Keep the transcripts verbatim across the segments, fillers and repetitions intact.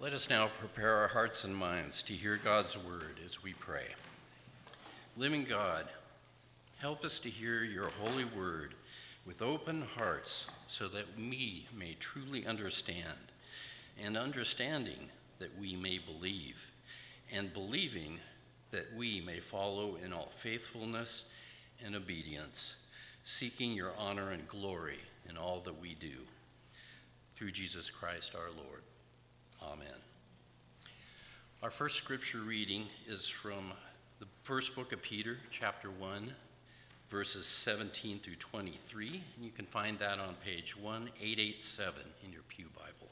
Let us now prepare our hearts and minds to hear God's word as we pray. Living God, help us to hear your holy word with open hearts so that we may truly understand, and understanding that we may believe, and believing that we may follow in all faithfulness and obedience, seeking your honor and glory in all that we do. Through Jesus Christ our Lord. Amen. Our first scripture reading is from the first book of Peter, chapter one, verses seventeen through twenty-three, and you can find that on page one eight eight seven in your Pew Bible.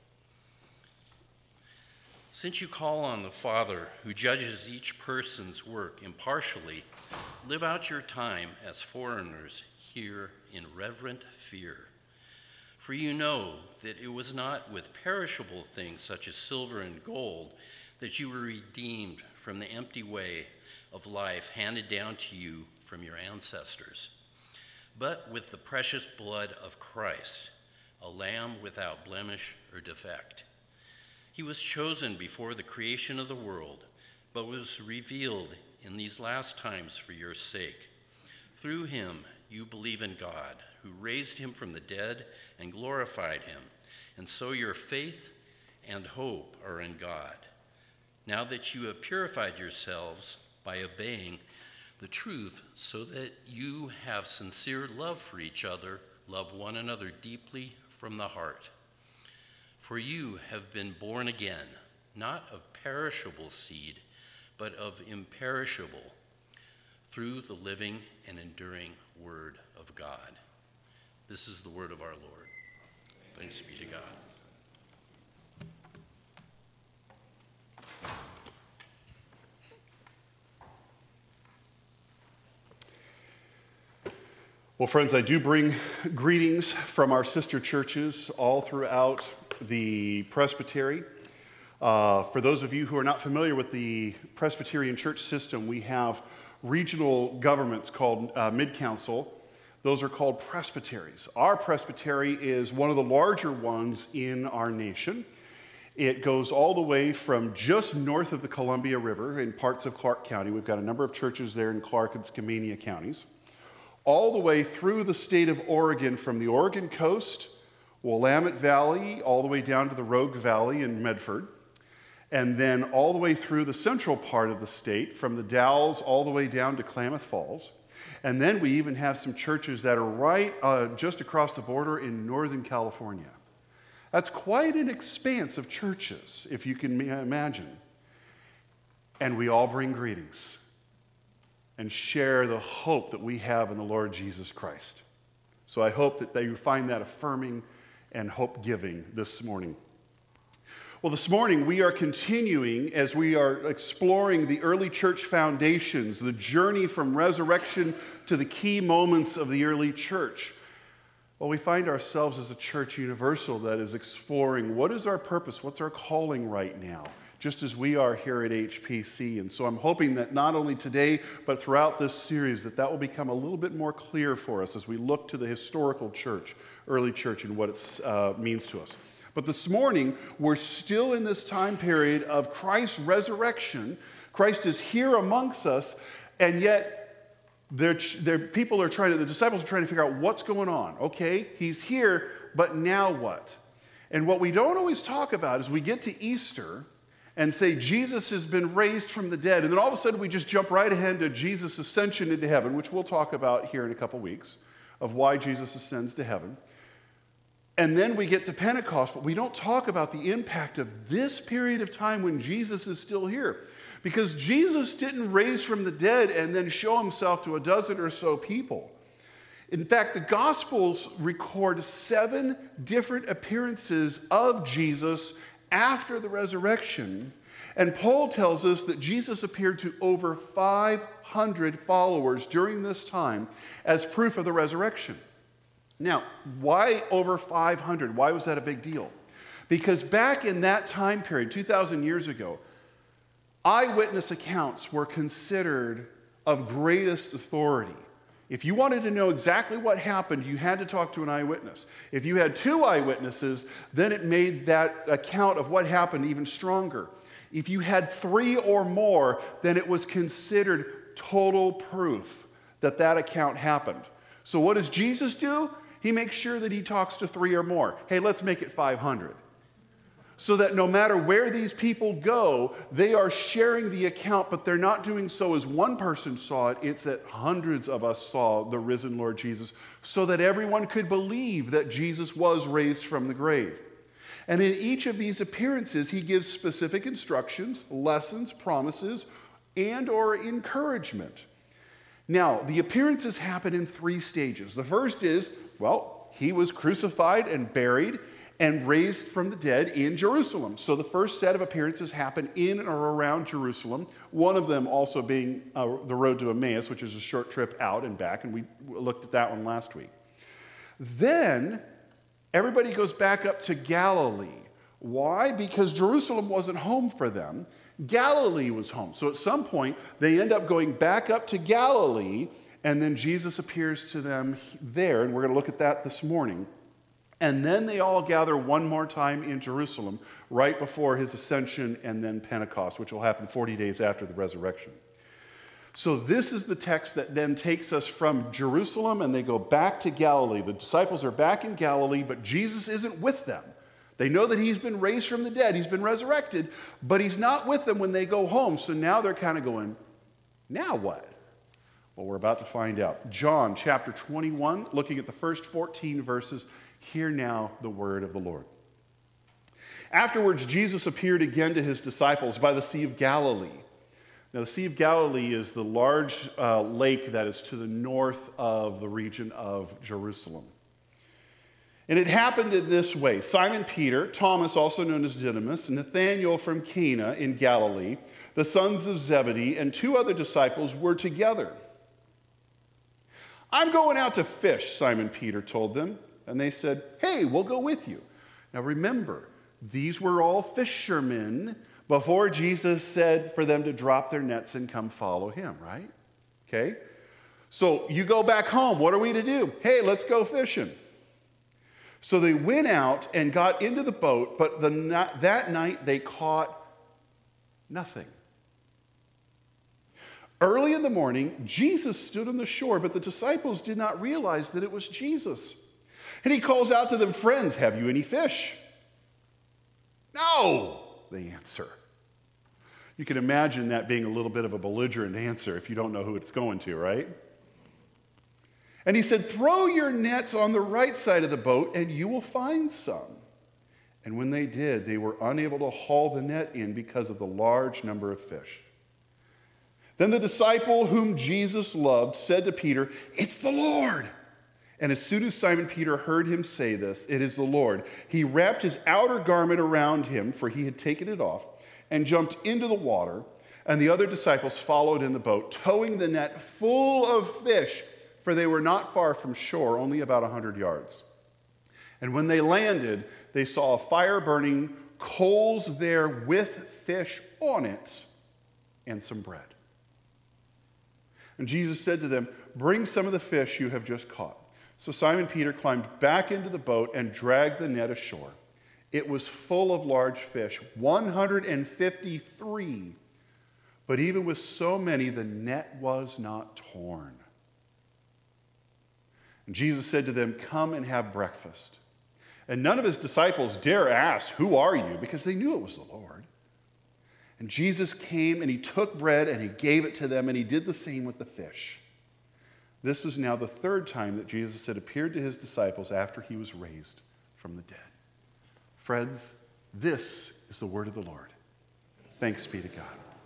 Since you call on the Father who judges each person's work impartially, live out your time as foreigners here in reverent fear. For you know that it was not with perishable things such as silver and gold that you were redeemed from the empty way of life handed down to you from your ancestors, but with the precious blood of Christ, a lamb without blemish or defect. He was chosen before the creation of the world, but was revealed in these last times for your sake. Through him you believe in God, who raised him from the dead and glorified him, and so your faith and hope are in God. Now that you have purified yourselves by obeying the truth so that you have sincere love for each other, love one another deeply from the heart. For you have been born again, not of perishable seed, but of imperishable, through the living and enduring word of God. This is the word of our Lord. Thanks be to God. Well, friends, I do bring greetings from our sister churches all throughout the Presbytery. Uh, for those of you who are not familiar with the Presbyterian church system, we have regional governments called uh, mid-council. Those are called presbyteries. Our presbytery is one of the larger ones in our nation. It goes all the way from just north of the Columbia River in parts of Clark County. We've got a number of churches there in Clark and Skamania counties. All the way through the state of Oregon, from the Oregon coast, Willamette Valley, all the way down to the Rogue Valley in Medford, and then all the way through the central part of the state, from the Dalles all the way down to Klamath Falls. And then we even have some churches that are right uh, just across the border in Northern California. That's quite an expanse of churches, if you can imagine. And we all bring greetings and share the hope that we have in the Lord Jesus Christ. So I hope that they find that affirming and hope-giving this morning. Well, this morning we are continuing as we are exploring the early church foundations, the journey from resurrection to the key moments of the early church. Well, we find ourselves as a church universal that is exploring what is our purpose, what's our calling right now, just as we are here at H P C. And so I'm hoping that not only today, but throughout this series, that that will become a little bit more clear for us as we look to the historical church, early church, and what it uh, means to us. But this morning, we're still in this time period of Christ's resurrection. Christ is here amongst us, and yet they're, they're, people are trying to, the disciples are trying to figure out what's going on. Okay, he's here, but now what? And what we don't always talk about is we get to Easter and say Jesus has been raised from the dead, and then all of a sudden we just jump right ahead to Jesus' ascension into heaven, which we'll talk about here in a couple weeks, of why Jesus ascends to heaven. And then we get to Pentecost, but we don't talk about the impact of this period of time when Jesus is still here. Because Jesus didn't raise from the dead and then show himself to a dozen or so people. In fact, the Gospels record seven different appearances of Jesus after the resurrection. And Paul tells us that Jesus appeared to over five hundred followers during this time as proof of the resurrection. Now, why over five hundred? Why was that a big deal? Because back in that time period, two thousand years ago, eyewitness accounts were considered of greatest authority If you wanted to know exactly what happened, you had to talk to an eyewitness. If you had two eyewitnesses, then it made that account of what happened even stronger. If you had three or more, then it was considered total proof that that account happened. So what does Jesus do? He makes sure that he talks to three or more. Hey, let's make it five hundred. So that no matter where these people go, they are sharing the account, but they're not doing so as one person saw it. It's that hundreds of us saw the risen Lord Jesus, so that everyone could believe that Jesus was raised from the grave. And in each of these appearances, he gives specific instructions, lessons, promises, and or encouragement. Now, the appearances happen in three stages. The first is, well, he was crucified and buried and raised from the dead in Jerusalem. So the first set of appearances happen in or around Jerusalem, one of them also being uh, the road to Emmaus, which is a short trip out and back, and we looked at that one last week. Then everybody goes back up to Galilee. Why? Because Jerusalem wasn't home for them. Galilee was home. So at some point, they end up going back up to Galilee, and then Jesus appears to them there, and we're going to look at that this morning. And then they all gather one more time in Jerusalem right before his ascension and then Pentecost, which will happen forty days after the resurrection. So this is the text that then takes us from Jerusalem, and they go back to Galilee. The disciples are back in Galilee, but Jesus isn't with them. They know that he's been raised from the dead, he's been resurrected, but he's not with them when they go home. So now they're kind of going, now what? Well, we're about to find out. John chapter twenty-one, looking at the first fourteen verses. Hear now the word of the Lord. Afterwards, Jesus appeared again to his disciples by the Sea of Galilee. Now, the Sea of Galilee is the large uh, lake that is to the north of the region of Jerusalem. And it happened in this way. Simon Peter, Thomas, also known as Didymus, Nathanael from Cana in Galilee, the sons of Zebedee, and two other disciples were together. I'm going out to fish, Simon Peter told them. And they said, hey, we'll go with you. Now remember, these were all fishermen before Jesus said for them to drop their nets and come follow him, right? Okay? So you go back home. What are we to do? Hey, let's go fishing. So they went out and got into the boat, but the, that night they caught nothing. Early in the morning, Jesus stood on the shore, but the disciples did not realize that it was Jesus. And he calls out to them, friends, have you any fish? No, they answer. You can imagine that being a little bit of a belligerent answer if you don't know who it's going to, right? And he said, throw your nets on the right side of the boat and you will find some. And when they did, they were unable to haul the net in because of the large number of fish. Then the disciple whom Jesus loved said to Peter, it's the Lord. And as soon as Simon Peter heard him say this, it is the Lord, he wrapped his outer garment around him, for he had taken it off, and jumped into the water. And the other disciples followed in the boat, towing the net full of fish, for they were not far from shore, only about a hundred yards. And when they landed, they saw a fire burning, coals there with fish on it, and some bread. And Jesus said to them, bring some of the fish you have just caught. So Simon Peter climbed back into the boat and dragged the net ashore. It was full of large fish, one hundred fifty-three. But even with so many, the net was not torn. And Jesus said to them, come and have breakfast. And none of his disciples dare ask, who are you? Because they knew it was the Lord. And Jesus came and he took bread and he gave it to them, and he did the same with the fish. This is now the third time that Jesus had appeared to his disciples after he was raised from the dead. Friends, this is the word of the Lord. Thanks be to God.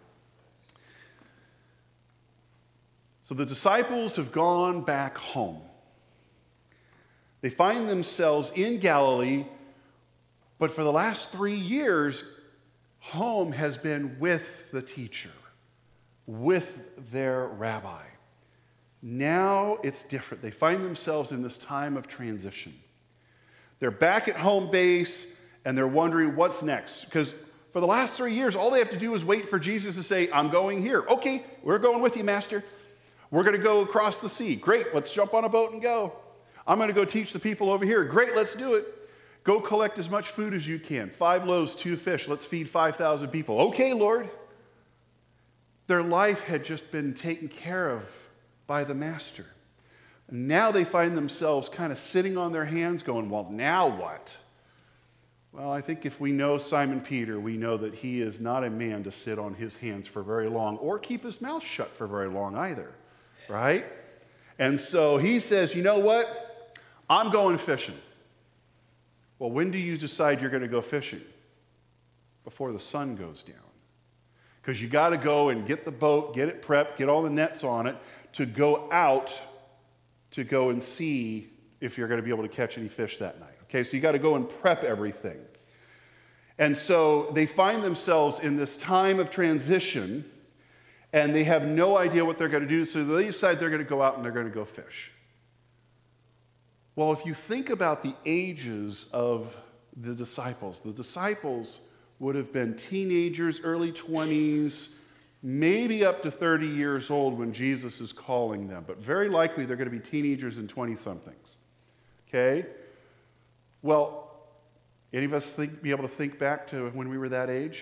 So the disciples have gone back home. They find themselves in Galilee, but for the last three years, home has been with the teacher, with their rabbi. Now it's different. They find themselves in this time of transition. They're back at home base, and they're wondering what's next. Because for the last three years, all they have to do is wait for Jesus to say, I'm going here. Okay, we're going with you, Master. We're going to go across the sea. Great, let's jump on a boat and go. I'm going to go teach the people over here. Great, let's do it. Go collect as much food as you can. Five loaves, two fish. Let's feed five thousand people. Okay, Lord. Their life had just been taken care of by the master. Now they find themselves kind of sitting on their hands going, well, now what? Well, I think if we know Simon Peter, we know that he is not a man to sit on his hands for very long or keep his mouth shut for very long either, right? And so he says, you know what? I'm going fishing. Well, when do you decide you're going to go fishing? Before the sun goes down. Because you got to go and get the boat, get it prepped, get all the nets on it to go out to go and see if you're going to be able to catch any fish that night. Okay, so you got to go and prep everything. And so they find themselves in this time of transition, and they have no idea what they're going to do, so they decide they're going to go out and they're going to go fish. Well, if you think about the ages of the disciples, the disciples would have been teenagers, early twenties, maybe up to thirty years old when Jesus is calling them, but very likely they're going to be teenagers and twenty-somethings. Okay? Well, any of us think, be able to think back to when we were that age?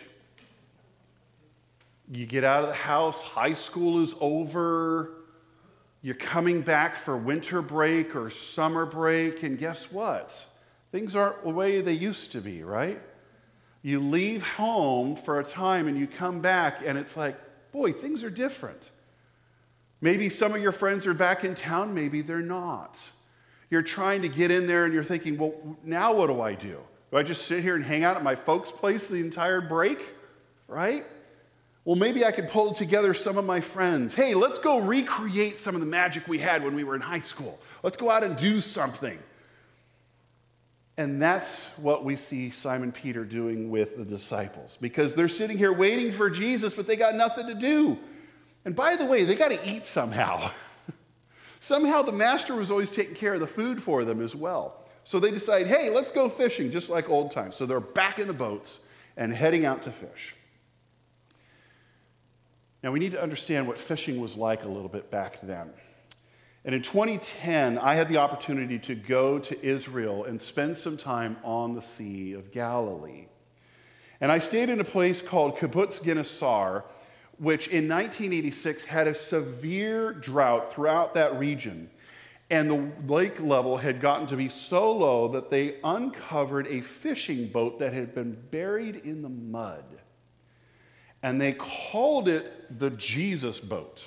You get out of the house, high school is over, you're coming back for winter break or summer break, and guess what? Things aren't the way they used to be, right? You leave home for a time and you come back and it's like, boy, things are different. Maybe some of your friends are back in town, maybe they're not. You're trying to get in there and you're thinking, well, now what do I do? Do I just sit here and hang out at my folks' place the entire break? Right? Well, maybe I could pull together some of my friends. Hey, let's go recreate some of the magic we had when we were in high school. Let's go out and do something. And that's what we see Simon Peter doing with the disciples, because they're sitting here waiting for Jesus, but they got nothing to do. And by the way, they got to eat somehow. Somehow the master was always taking care of the food for them as well. So they decide, hey, let's go fishing, just like old times. So they're back in the boats and heading out to fish. Now we need to understand what fishing was like a little bit back then. And in twenty ten, I had the opportunity to go to Israel and spend some time on the Sea of Galilee. And I stayed in a place called Kibbutz Gennesaar, which in nineteen eighty-six had a severe drought throughout that region. And the lake level had gotten to be so low that they uncovered a fishing boat that had been buried in the mud. And they called it the Jesus boat.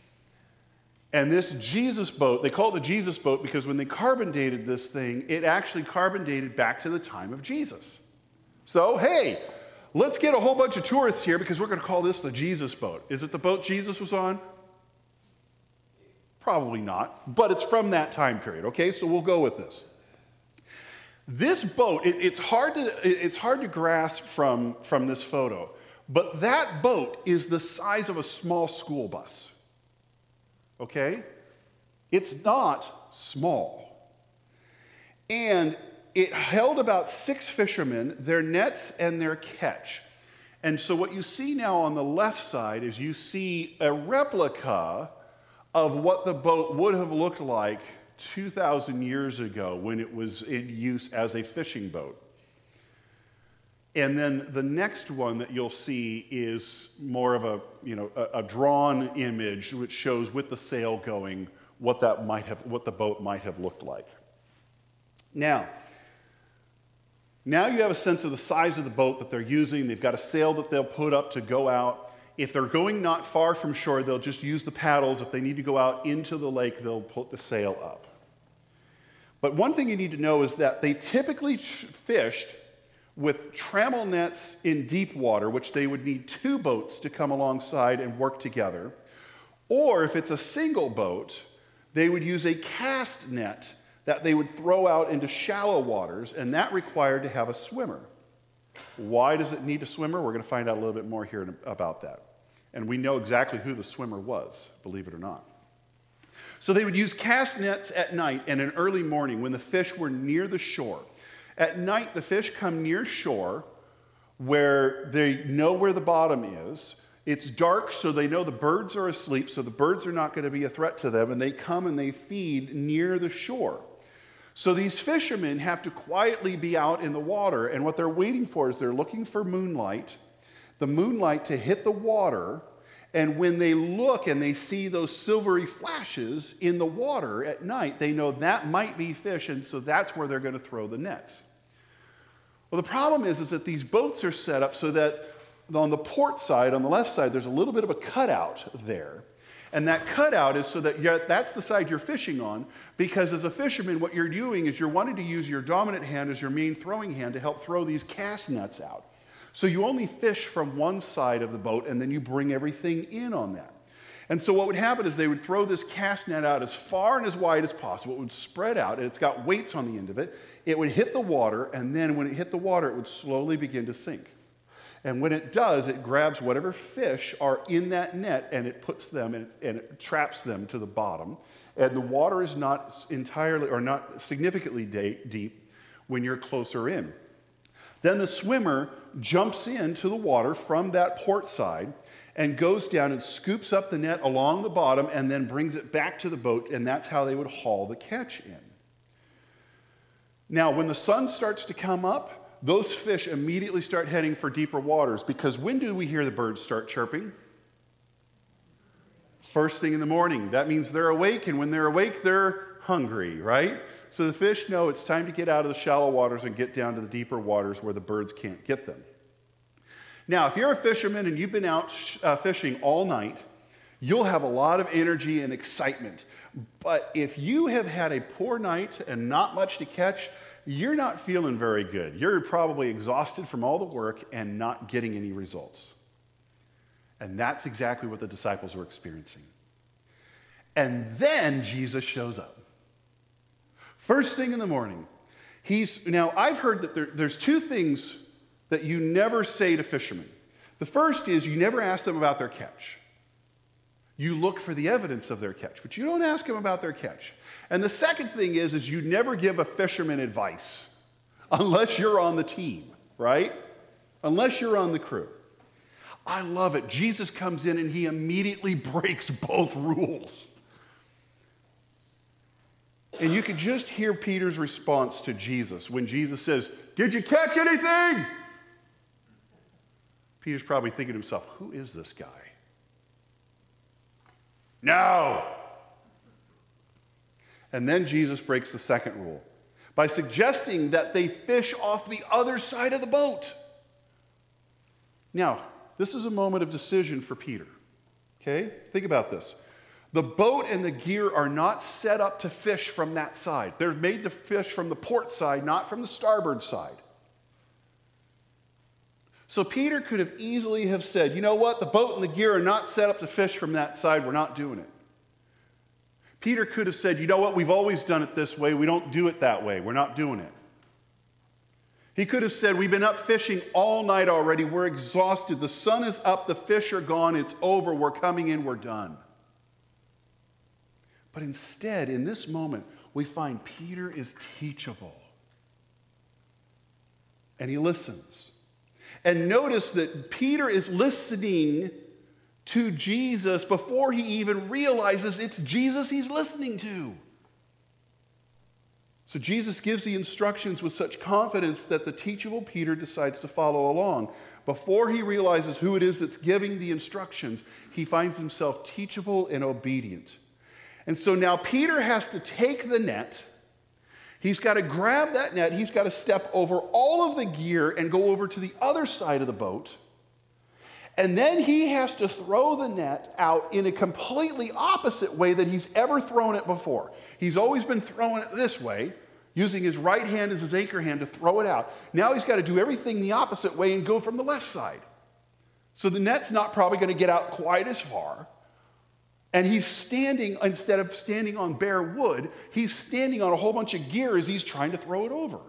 And this Jesus boat, they call it the Jesus boat because when they carbon dated this thing, it actually carbon dated back to the time of Jesus. So, hey, let's get a whole bunch of tourists here because we're going to call this the Jesus boat. Is it the boat Jesus was on? Probably not, but it's from that time period, okay? So we'll go with this. This boat, it, it's hard to it's hard to grasp from, from this photo, but that boat is the size of a small school bus. Okay? It's not small. And it held about six fishermen, their nets and their catch. And so what you see now on the left side is you see a replica of what the boat would have looked like two thousand years ago when it was in use as a fishing boat. And then the next one that you'll see is more of a, you know, a, a drawn image which shows with the sail going what that might have, what the boat might have looked like. Now, now you have a sense of the size of the boat that they're using. They've got a sail that they'll put up to go out. If they're going not far from shore, they'll just use the paddles. If they need to go out into the lake, they'll put the sail up. But one thing you need to know is that they typically fished with trammel nets in deep water, which they would need two boats to come alongside and work together. Or if it's a single boat, they would use a cast net that they would throw out into shallow waters, and that required to have a swimmer. Why does it need a swimmer? We're going to find out a little bit more here about that. And we know exactly who the swimmer was, believe it or not. So they would use cast nets at night and in early morning when the fish were near the shore. At night, the fish come near shore where they know where the bottom is. It's dark, so they know the birds are asleep, so the birds are not going to be a threat to them, and they come and they feed near the shore. So these fishermen have to quietly be out in the water, and what they're waiting for is they're looking for moonlight, the moonlight to hit the water, and when they look and they see those silvery flashes in the water at night, they know that might be fish, and so that's where they're going to throw the nets. Well, the problem is, is that these boats are set up so that on the port side, on the left side, there's a little bit of a cutout there. And that cutout is so that you're, that's the side you're fishing on, because as a fisherman, what you're doing is you're wanting to use your dominant hand as your main throwing hand to help throw these cast nets out. So you only fish from one side of the boat, and then you bring everything in on that. And so what would happen is they would throw this cast net out as far and as wide as possible. It would spread out, and it's got weights on the end of it. It would hit the water, and then when it hit the water, it would slowly begin to sink. And when it does, it grabs whatever fish are in that net, and it puts them in, and it traps them to the bottom. And the water is not entirely or not significantly de- deep when you're closer in. Then the swimmer jumps into the water from that port side and goes down and scoops up the net along the bottom and then brings it back to the boat, and that's how they would haul the catch in. Now, when the sun starts to come up, those fish immediately start heading for deeper waters, because when do we hear the birds start chirping? First thing in the morning. That means they're awake, and when they're awake, they're hungry, right? So the fish know it's time to get out of the shallow waters and get down to the deeper waters where the birds can't get them. Now, if you're a fisherman and you've been out sh- uh, fishing all night, you'll have a lot of energy and excitement. But if you have had a poor night and not much to catch, you're not feeling very good. You're probably exhausted from all the work and not getting any results. And that's exactly what the disciples were experiencing. And then Jesus shows up. First thing in the morning. He's now, I've heard that there, there's two things that you never say to fishermen. The first is you never ask them about their catch. You look for the evidence of their catch, but you don't ask them about their catch. And the second thing is, is you never give a fisherman advice unless you're on the team, right? Unless you're on the crew. I love it. Jesus comes in and he immediately breaks both rules. And you can just hear Peter's response to Jesus when Jesus says, "Did you catch anything?" Peter's probably thinking to himself, who is this guy? No. And then Jesus breaks the second rule by suggesting that they fish off the other side of the boat. Now, this is a moment of decision for Peter. Okay? Think about this. The boat and the gear are not set up to fish from that side. They're made to fish from the port side, not from the starboard side. So Peter could have easily have said, you know what? The boat and the gear are not set up to fish from that side. We're not doing it. Peter could have said, you know what? We've always done it this way. We don't do it that way. We're not doing it. He could have said, we've been up fishing all night already. We're exhausted. The sun is up. The fish are gone. It's over. We're coming in. We're done. But instead, in this moment, we find Peter is teachable. And he listens. And notice that Peter is listening to Jesus before he even realizes it's Jesus he's listening to. So Jesus gives the instructions with such confidence that the teachable Peter decides to follow along. Before he realizes who it is that's giving the instructions, he finds himself teachable and obedient. And so now Peter has to take the net. He's got to grab that net. He's got to step over all of the gear and go over to the other side of the boat. And then he has to throw the net out in a completely opposite way that he's ever thrown it before. He's always been throwing it this way, using his right hand as his anchor hand to throw it out. Now he's got to do everything the opposite way and go from the left side. So the net's not probably going to get out quite as far. And he's standing, instead of standing on bare wood, he's standing on a whole bunch of gear as he's trying to throw it over.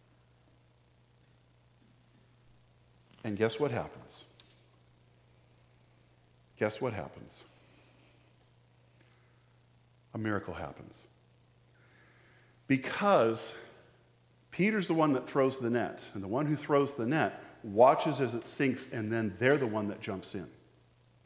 And guess what happens? Guess what happens? A miracle happens. Because Peter's the one that throws the net, and the one who throws the net watches as it sinks, and then they're the one that jumps in.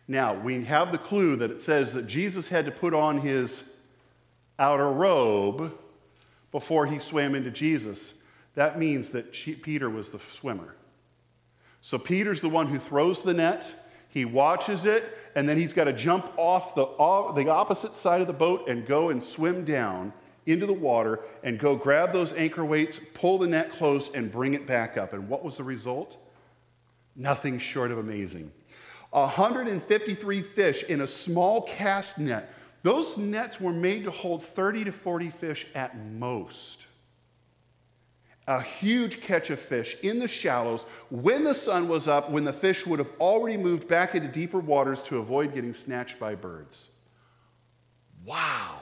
Now, we have the clue that it says that Jesus had to put on his outer robe before he swam into Jesus. That means that Peter was the swimmer. So Peter's the one who throws the net, he watches it, and then he's got to jump off the, off the opposite side of the boat and go and swim down into the water and go grab those anchor weights, pull the net closed, and bring it back up. And what was the result? Nothing short of amazing. one hundred fifty-three fish in a small cast net. Those nets were made to hold thirty to forty fish at most. A huge catch of fish in the shallows when the sun was up, when the fish would have already moved back into deeper waters to avoid getting snatched by birds. Wow.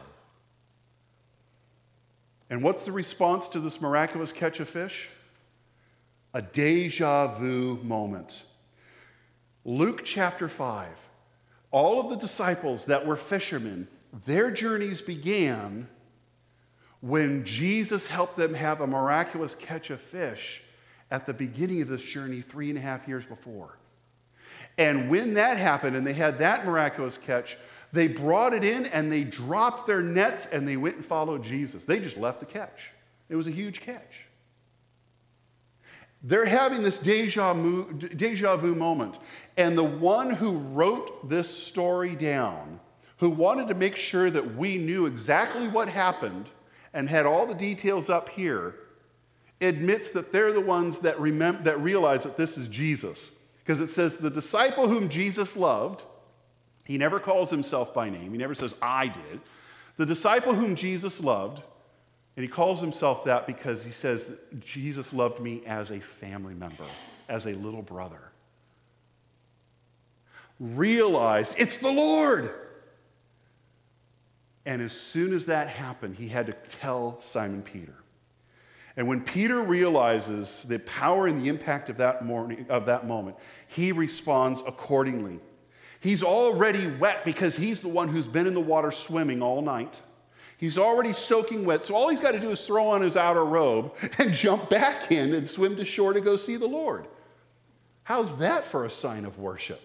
And what's the response to this miraculous catch of fish? A deja vu moment. Luke chapter five. All of the disciples that were fishermen, their journeys began when Jesus helped them have a miraculous catch of fish at the beginning of this journey three and a half years before. And when that happened and they had that miraculous catch, they brought it in and they dropped their nets and they went and followed Jesus. They just left the catch. It was a huge catch. They're having this deja vu, deja vu moment. And the one who wrote this story down, who wanted to make sure that we knew exactly what happened and had all the details up here, admits that they're the ones that, remember, that realize that this is Jesus. Because it says the disciple whom Jesus loved, he never calls himself by name. He never says, I did. The disciple whom Jesus loved, and he calls himself that because he says that Jesus loved me as a family member, as a little brother. Realized it's the Lord. And as soon as that happened, he had to tell Simon Peter. And when Peter realizes the power and the impact of that morning, of that moment, he responds accordingly. He's already wet because he's the one who's been in the water swimming all night. He's already soaking wet, so all he's got to do is throw on his outer robe and jump back in and swim to shore to go see the Lord. How's that for a sign of worship?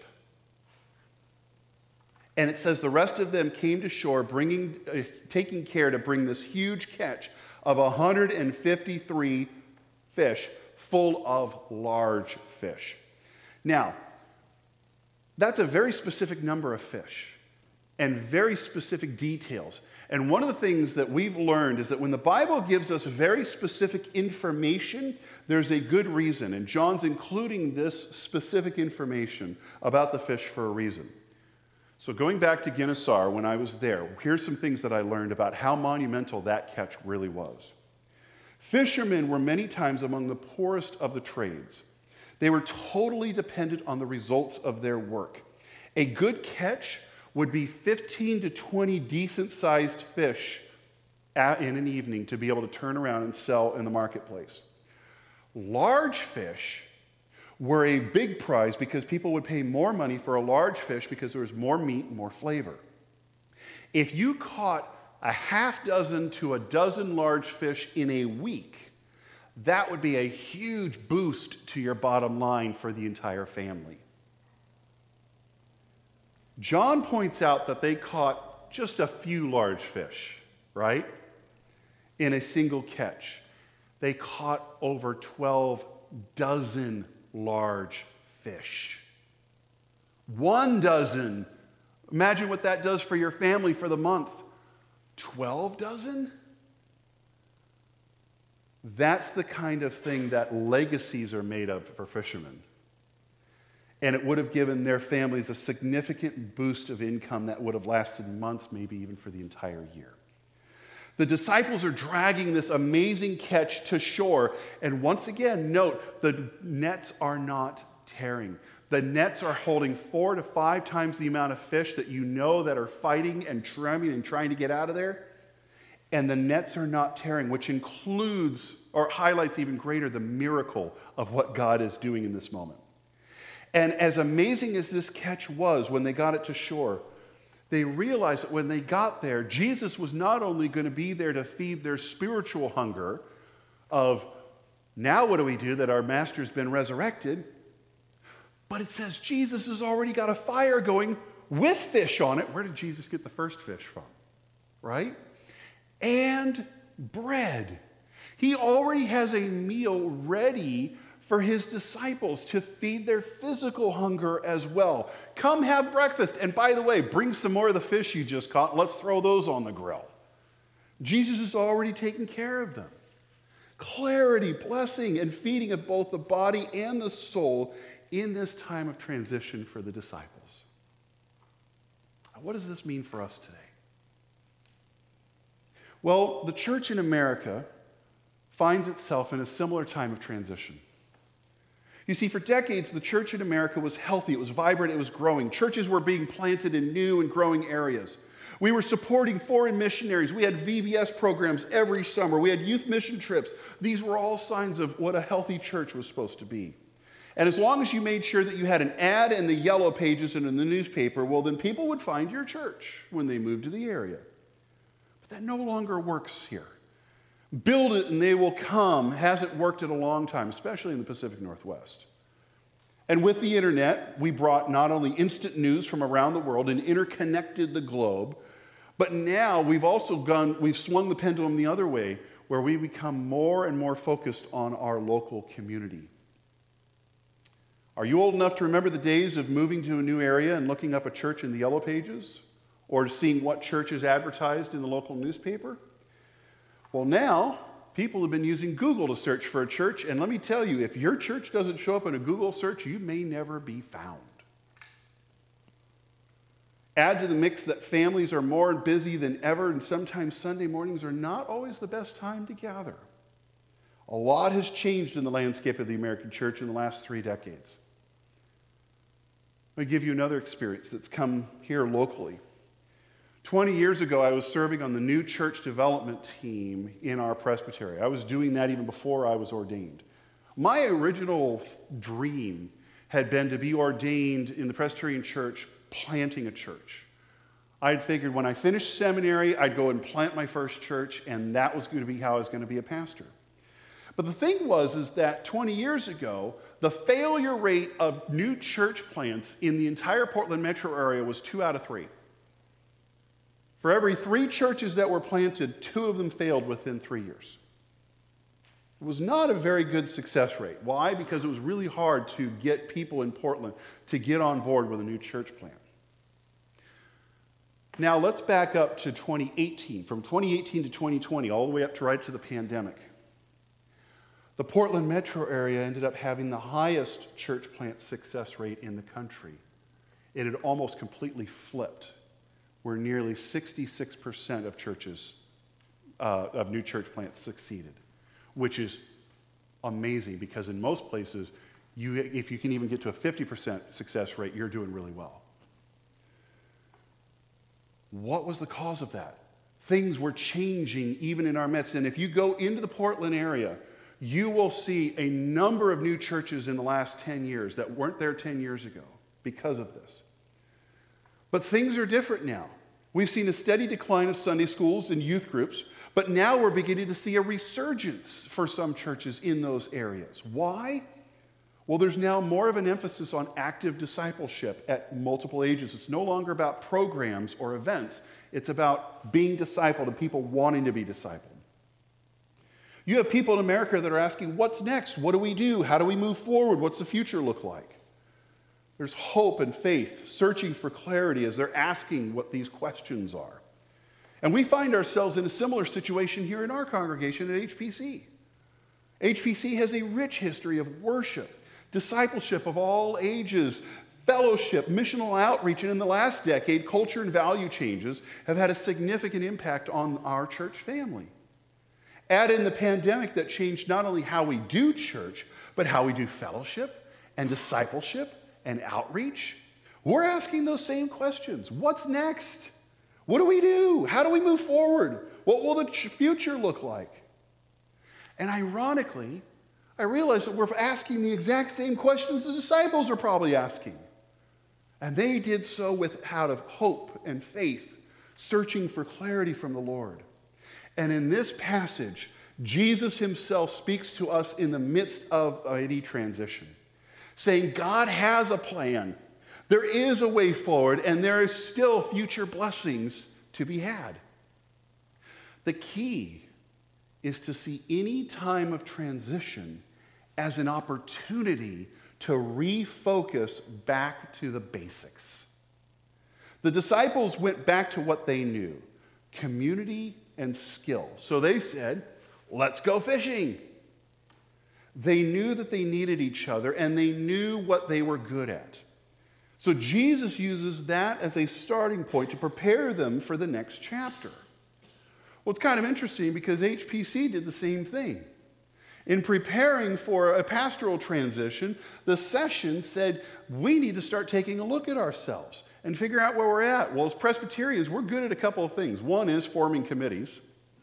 And it says the rest of them came to shore, bringing, uh, taking care to bring this huge catch of one hundred fifty-three fish, full of large fish. Now, that's a very specific number of fish and very specific details. And one of the things that we've learned is that when the Bible gives us very specific information, there's a good reason. And John's including this specific information about the fish for a reason. So going back to Gennesaret, when I was there, here's some things that I learned about how monumental that catch really was. Fishermen were many times among the poorest of the trades. They were totally dependent on the results of their work. A good catch would be fifteen to twenty decent-sized fish in an evening to be able to turn around and sell in the marketplace. Large fish were a big prize because people would pay more money for a large fish because there was more meat and more flavor. If you caught a half dozen to a dozen large fish in a week, that would be a huge boost to your bottom line for the entire family. John points out that they caught just a few large fish, right? In a single catch. They caught over twelve dozen large fish. One dozen. Imagine what that does for your family for the month. twelve dozen? That's the kind of thing that legacies are made of for fishermen. And it would have given their families a significant boost of income that would have lasted months, maybe even for the entire year. The disciples are dragging this amazing catch to shore. And once again, note, the nets are not tearing. The nets are holding four to five times the amount of fish that you know that are fighting and trembling and trying to get out of there. And the nets are not tearing, which includes or highlights even greater the miracle of what God is doing in this moment. And as amazing as this catch was when they got it to shore, they realized that when they got there, Jesus was not only going to be there to feed their spiritual hunger of, now what do we do that our master's been resurrected? But it says Jesus has already got a fire going with fish on it. Where did Jesus get the first fish from? Right? And bread. He already has a meal ready for his disciples to feed their physical hunger as well. Come have breakfast. And by the way, bring some more of the fish you just caught. Let's throw those on the grill. Jesus has already taken care of them. Clarity, blessing, and feeding of both the body and the soul in this time of transition for the disciples. What does this mean for us today? Well, the church in America finds itself in a similar time of transition. You see, for decades, the church in America was healthy, it was vibrant, it was growing. Churches were being planted in new and growing areas. We were supporting foreign missionaries. We had V B S programs every summer. We had youth mission trips. These were all signs of what a healthy church was supposed to be. And as long as you made sure that you had an ad in the yellow pages and in the newspaper, well, then people would find your church when they moved to the area. But that no longer works here. Build it and they will come hasn't worked in a long time, especially in the Pacific Northwest. And with the internet, we brought not only instant news from around the world and interconnected the globe, but now we've also gone, we've swung the pendulum the other way, where we become more and more focused on our local community. Are you old enough to remember the days of moving to a new area and looking up a church in the yellow pages? Or seeing what church is advertised in the local newspaper? Well, now, people have been using Google to search for a church, and let me tell you, if your church doesn't show up in a Google search, you may never be found. Add to the mix that families are more busy than ever, and sometimes Sunday mornings are not always the best time to gather. A lot has changed in the landscape of the American church in the last three decades. Let me give you another experience that's come here locally. twenty years ago, I was serving on the new church development team in our presbytery. I was doing that even before I was ordained. My original dream had been to be ordained in the Presbyterian church, planting a church. I'd figured when I finished seminary, I'd go and plant my first church, and that was going to be how I was going to be a pastor. But the thing was is that twenty years ago, the failure rate of new church plants in the entire Portland metro area was two out of three. For every three churches that were planted, two of them failed within three years. It was not a very good success rate. Why? Because it was really hard to get people in Portland to get on board with a new church plant. Now let's back up to twenty eighteen. From twenty eighteen to twenty twenty, all the way up to right to the pandemic. The Portland metro area ended up having the highest church plant success rate in the country. It had almost completely flipped, where nearly sixty-six percent of churches, uh, of new church plants succeeded, which is amazing because in most places, you, if you can even get to a fifty percent success rate, you're doing really well. What was the cause of that? Things were changing even in our midst. And if you go into the Portland area, you will see a number of new churches in the last ten years that weren't there ten years ago because of this. But things are different now. We've seen a steady decline of Sunday schools and youth groups, but now we're beginning to see a resurgence for some churches in those areas. Why? Well, there's now more of an emphasis on active discipleship at multiple ages. It's no longer about programs or events. It's about being discipled and people wanting to be discipled. You have people in America that are asking, what's next? What do we do? How do we move forward? What's the future look like? There's hope and faith, searching for clarity as they're asking what these questions are. And we find ourselves in a similar situation here in our congregation at H P C. H P C has a rich history of worship, discipleship of all ages, fellowship, missional outreach, and in the last decade, culture and value changes have had a significant impact on our church family. Add in the pandemic that changed not only how we do church, but how we do fellowship and discipleship and outreach. We're asking those same questions. What's next? What do we do? How do we move forward? What will the future look like? And ironically, I realize that we're asking the exact same questions the disciples are probably asking. And they did so with out of hope and faith, searching for clarity from the Lord. And in this passage, Jesus himself speaks to us in the midst of any transition, saying God has a plan. There is a way forward, and there is still future blessings to be had. The key is to see any time of transition as an opportunity to refocus back to the basics. The disciples went back to what they knew, community and skill. So they said, let's go fishing. They knew that they needed each other, and they knew what they were good at. So Jesus uses that as a starting point to prepare them for the next chapter. Well, it's kind of interesting because H P C did the same thing. In preparing for a pastoral transition, the session said, we need to start taking a look at ourselves and figure out where we're at. Well, as Presbyterians, we're good at a couple of things. One is forming committees.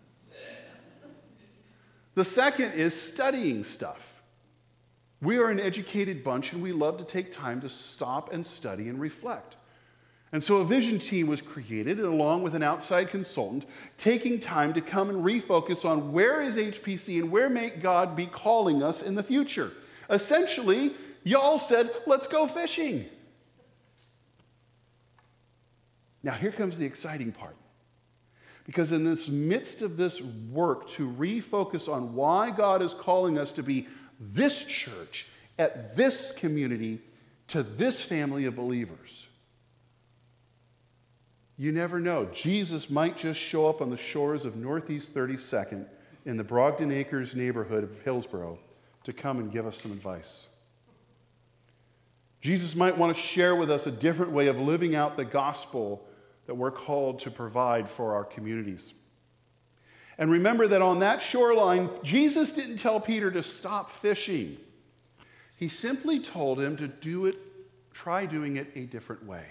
The second is studying stuff. We are an educated bunch, and we love to take time to stop and study and reflect. And so a vision team was created, along with an outside consultant, taking time to come and refocus on where is H P C and where may God be calling us in the future. Essentially, y'all said, let's go fishing. Now, here comes the exciting part. Because in this midst of this work to refocus on why God is calling us to be this church, at this community, to this family of believers, you never know. Jesus might just show up on the shores of Northeast thirty-second in the Brogden Acres neighborhood of Hillsborough to come and give us some advice. Jesus might want to share with us a different way of living out the gospel that we're called to provide for our communities. And remember that on that shoreline, Jesus didn't tell Peter to stop fishing. He simply told him to do it, try doing it a different way.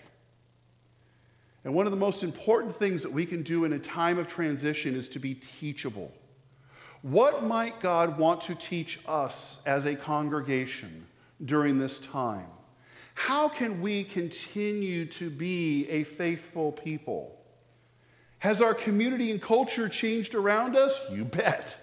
And one of the most important things that we can do in a time of transition is to be teachable. What might God want to teach us as a congregation during this time? How can we continue to be a faithful people? Has our community and culture changed around us? You bet.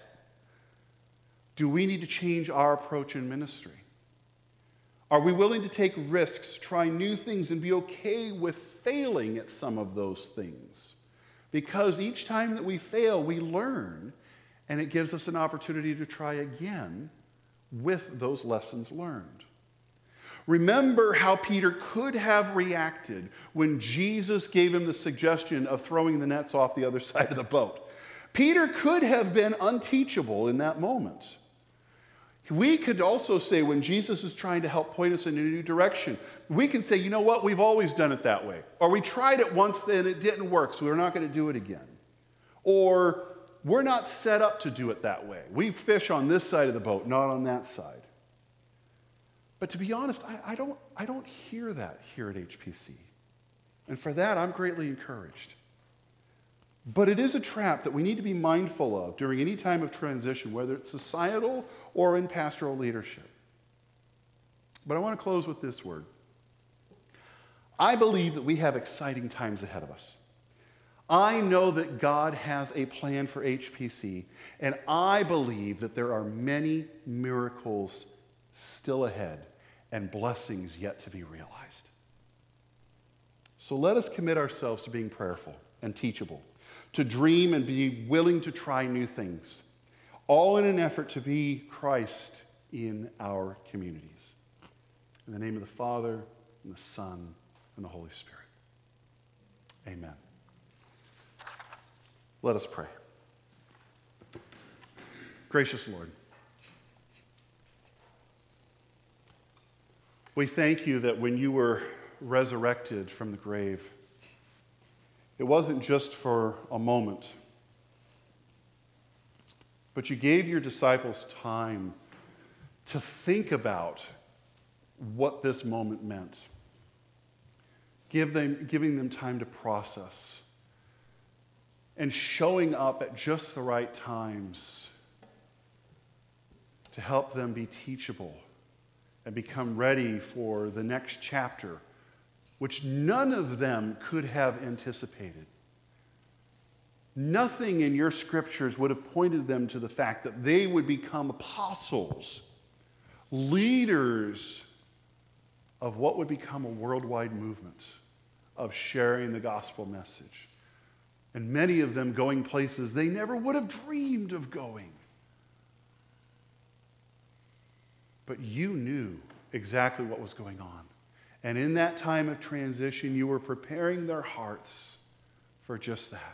Do we need to change our approach in ministry? Are we willing to take risks, try new things, and be okay with failing at some of those things? Because each time that we fail, we learn, and it gives us an opportunity to try again with those lessons learned. Remember how Peter could have reacted when Jesus gave him the suggestion of throwing the nets off the other side of the boat. Peter could have been unteachable in that moment. We could also say when Jesus is trying to help point us in a new direction, we can say, you know what, we've always done it that way. Or we tried it once and it didn't work, so we're not going to do it again. Or we're not set up to do it that way. We fish on this side of the boat, not on that side. But to be honest, I, I don't, I don't hear that here at H P C. And for that, I'm greatly encouraged. But it is a trap that we need to be mindful of during any time of transition, whether it's societal or in pastoral leadership. But I want to close with this word. I believe that we have exciting times ahead of us. I know that God has a plan for H P C, and I believe that there are many miracles still ahead and blessings yet to be realized. So let us commit ourselves to being prayerful and teachable, to dream and be willing to try new things, all in an effort to be Christ in our communities. In the name of the Father, and the Son, and the Holy Spirit. Amen. Let us pray. Gracious Lord, we thank you that when you were resurrected from the grave, it wasn't just for a moment, but you gave your disciples time to think about what this moment meant, Give them, giving them time to process, and showing up at just the right times to help them be teachable and become ready for the next chapter, which none of them could have anticipated. Nothing in your scriptures would have pointed them to the fact that they would become apostles, leaders of what would become a worldwide movement of sharing the gospel message. And many of them going places they never would have dreamed of going. But you knew exactly what was going on. And in that time of transition, you were preparing their hearts for just that.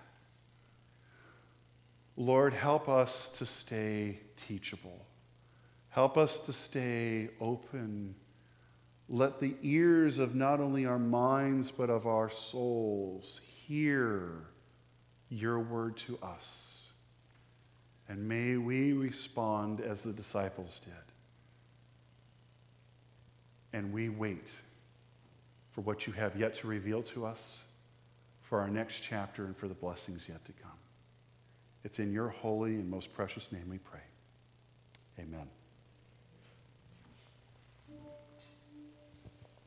Lord, help us to stay teachable. Help us to stay open. Let the ears of not only our minds, but of our souls hear your word to us. And may we respond as the disciples did. And we wait for what you have yet to reveal to us, for our next chapter, and for the blessings yet to come. It's in your holy and most precious name we pray. Amen.